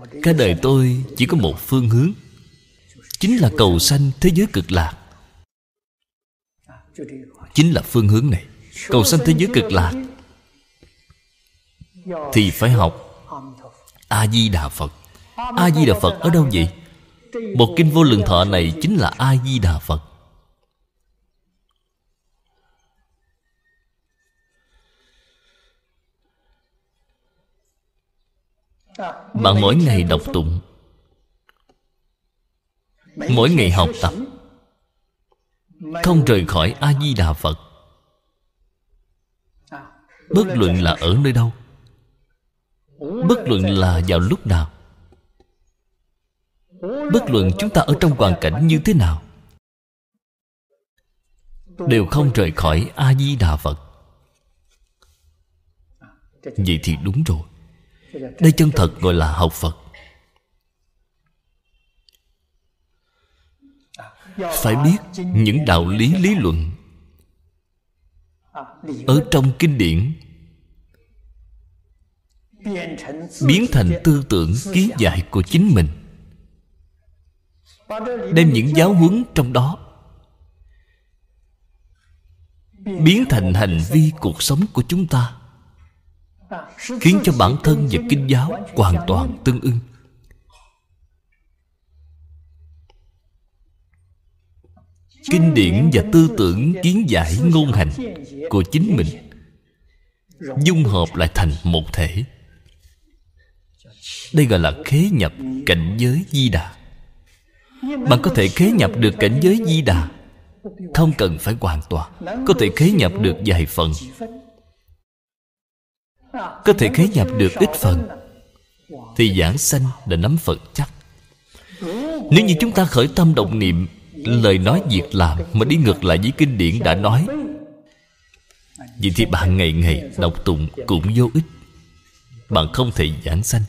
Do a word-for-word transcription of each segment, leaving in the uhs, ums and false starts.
Cả đời tôi chỉ có một phương hướng, chính là cầu sanh thế giới cực lạc. Chính là phương hướng này. Cầu sanh thế giới cực lạc thì phải học A-di-đà Phật. A-di-đà Phật ở đâu vậy? Một kinh Vô Lượng Thọ này chính là A-di-đà Phật. Bạn mỗi ngày đọc tụng, mỗi ngày học tập, không rời khỏi A-di-đà Phật. Bất luận là ở nơi đâu, bất luận là vào lúc nào, bất luận chúng ta ở trong hoàn cảnh như thế nào, đều không rời khỏi A-di-đà Phật. Vậy thì đúng rồi. Đây chân thật gọi là học Phật. Phải biết những đạo lý lý luận ở trong kinh điển, biến thành tư tưởng kiến giải của chính mình, đem những giáo huấn trong đó biến thành hành vi cuộc sống của chúng ta, khiến cho bản thân và kinh giáo hoàn toàn tương ưng. Kinh điển và tư tưởng kiến giải ngôn hành của chính mình dung hợp lại thành một thể. Đây gọi là khế nhập cảnh giới Di Đà. Bạn có thể khế nhập được cảnh giới Di Đà, không cần phải hoàn toàn. Có thể khế nhập được vài phần, có thể khế nhập được ít phần, thì giảng sanh đã nắm Phật chắc. Nếu như chúng ta khởi tâm động niệm, lời nói việc làm mà đi ngược lại với kinh điển đã nói, vậy thì bạn ngày ngày đọc tụng cũng vô ích. Bạn không thể giảng sanh.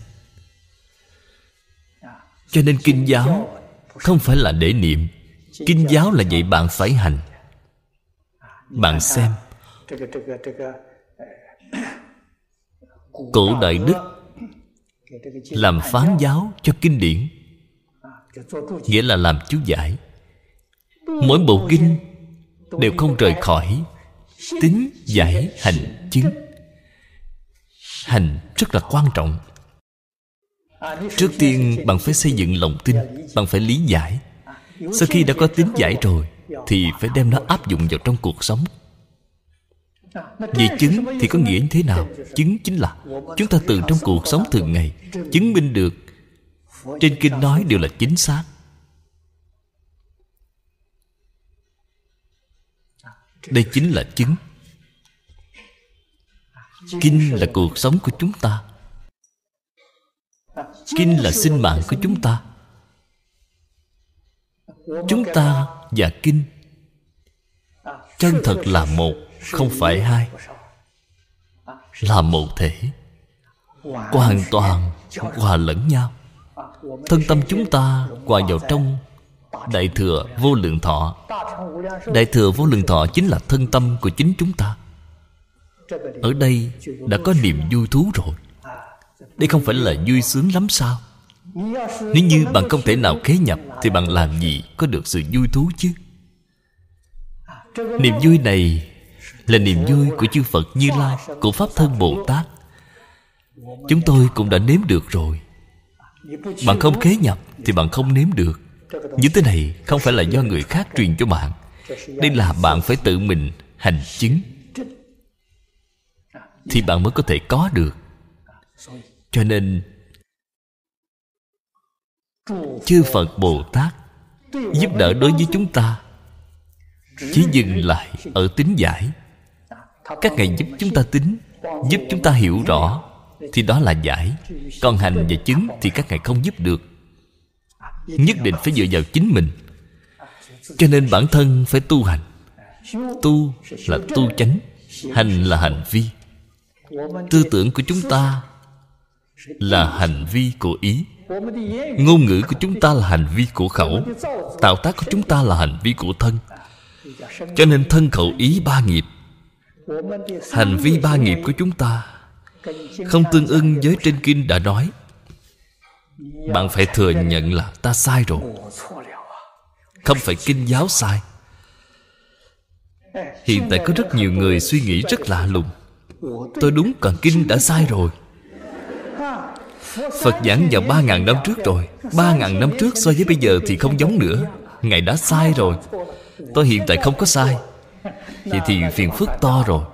Cho nên kinh giáo không phải là để niệm. Kinh giáo là dạy bạn phải hành. Bạn xem, Cổ Đại Đức làm phán giáo cho kinh điển, nghĩa là làm chú giải. Mỗi bộ kinh đều không rời khỏi tín, giải, hành, chứng. Hành rất là quan trọng. Trước tiên bạn phải xây dựng lòng tin, bạn phải lý giải. Sau khi đã có tín giải rồi thì phải đem nó áp dụng vào trong cuộc sống. Về chứng thì có nghĩa như thế nào? Chứng chính là chúng ta từ trong cuộc sống thường ngày chứng minh được trên kinh nói đều là chính xác. Đây chính là chứng. Kinh là cuộc sống của chúng ta. Kinh là sinh mạng của chúng ta. Chúng ta và kinh chân thật là một, không phải hai, là một thể, hoàn toàn hòa lẫn nhau. Thân tâm chúng ta hòa vào trong Đại Thừa Vô Lượng Thọ. Đại Thừa Vô Lượng Thọ chính là thân tâm của chính chúng ta. Ở đây đã có niềm vui thú rồi. Đây không phải là vui sướng lắm sao? Nếu như bạn không thể nào khế nhập thì bạn làm gì có được sự vui thú chứ? Niềm vui này là niềm vui của chư Phật Như Lai, của Pháp Thân Bồ Tát. Chúng tôi cũng đã nếm được rồi. Bạn không khế nhập thì bạn không nếm được. Những thứ này không phải là do người khác truyền cho bạn. Đây là bạn phải tự mình hành chứng thì bạn mới có thể có được. Cho nên chư Phật Bồ Tát giúp đỡ đối với chúng ta chỉ dừng lại ở tín giải. Các ngài giúp chúng ta tín, giúp chúng ta hiểu rõ, thì đó là giải. Còn hành và chứng thì các ngài không giúp được. Nhất định phải dựa vào chính mình. Cho nên bản thân phải tu hành. Tu là tu chánh, hành là hành vi. Tư tưởng của chúng ta là hành vi của ý, ngôn ngữ của chúng ta là hành vi của khẩu, tạo tác của chúng ta là hành vi của thân. Cho nên thân khẩu ý ba nghiệp, hành vi ba nghiệp của chúng ta không tương ưng với trên kinh đã nói. Bạn phải thừa nhận là ta sai rồi, không phải kinh giáo sai. Hiện tại có rất nhiều người suy nghĩ rất lạ lùng. Tôi đúng còn kinh đã sai rồi. Phật giảng vào ba ngàn năm trước rồi. Ba ngàn năm trước so với bây giờ thì không giống nữa. Ngài đã sai rồi. Tôi hiện tại không có sai. Vậy thì phiền phức to rồi.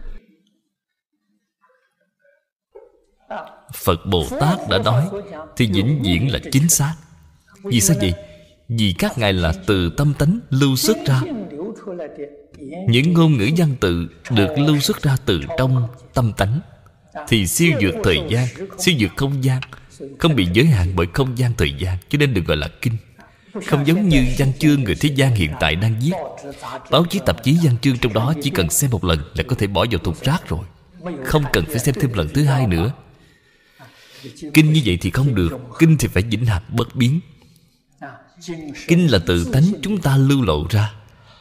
Phật Bồ Tát đã nói thì vĩnh viễn là chính xác. Vì sao vậy? Vì các ngài là từ tâm tánh lưu xuất ra. Những ngôn ngữ văn tự được lưu xuất ra từ trong tâm tánh thì siêu vượt thời gian, siêu vượt không gian, không bị giới hạn bởi không gian thời gian, cho nên được gọi là kinh. Không giống như văn chương người thế gian hiện tại đang viết. Báo chí tạp chí văn chương trong đó chỉ cần xem một lần là có thể bỏ vào thùng rác rồi, không cần phải xem thêm lần thứ hai nữa. Kinh như vậy thì không được. Kinh thì phải vĩnh hằng bất biến. Kinh là tự tánh chúng ta lưu lộ ra.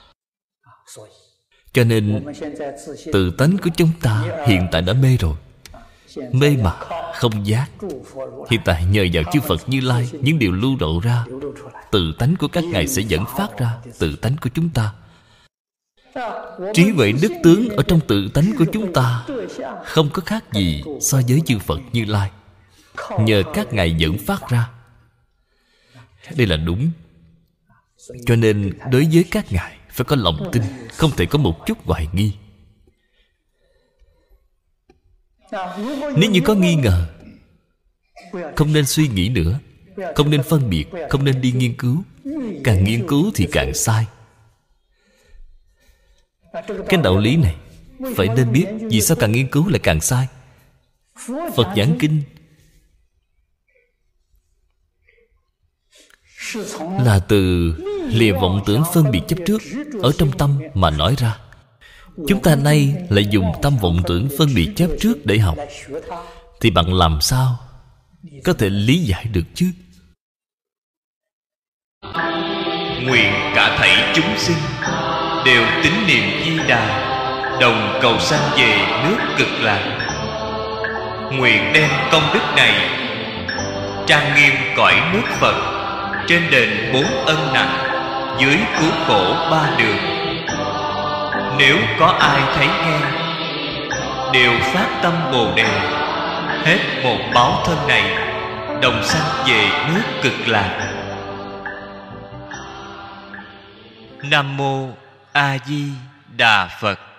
Cho nên tự tánh của chúng ta hiện tại đã mê rồi. Mê mà không giác. Hiện tại nhờ vào chư Phật Như Lai, những điều lưu lộ ra, tự tánh của các ngài sẽ dẫn phát ra tự tánh của chúng ta. Trí huệ đức tướng ở trong tự tánh của chúng ta không có khác gì so với chư Phật Như Lai. Nhờ các ngài dẫn phát ra. Đây là đúng. Cho nên đối với các ngài phải có lòng tin, không thể có một chút hoài nghi. Nếu như có nghi ngờ, không nên suy nghĩ nữa, không nên phân biệt, không nên đi nghiên cứu. Càng nghiên cứu thì càng sai. Cái đạo lý này phải nên biết. Vì sao càng nghiên cứu lại càng sai? Phật giảng kinh là từ lìa vọng tưởng phân biệt chấp trước ở trong tâm mà nói ra. Chúng ta nay lại dùng tâm vọng tưởng phân biệt chấp trước để học, thì bạn làm sao có thể lý giải được chứ? Nguyện cả thảy chúng sinh đều tín niệm Di Đà, đồng cầu sanh về nước Cực Lạc. Nguyện đem công đức này trang nghiêm cõi nước Phật, trên đền bốn ân nặng, dưới cứu khổ ba đường. Nếu có ai thấy nghe, đều phát tâm Bồ Đề, hết một báo thân này, đồng sanh về nước Cực Lạc. Nam Mô A Di Đà Phật.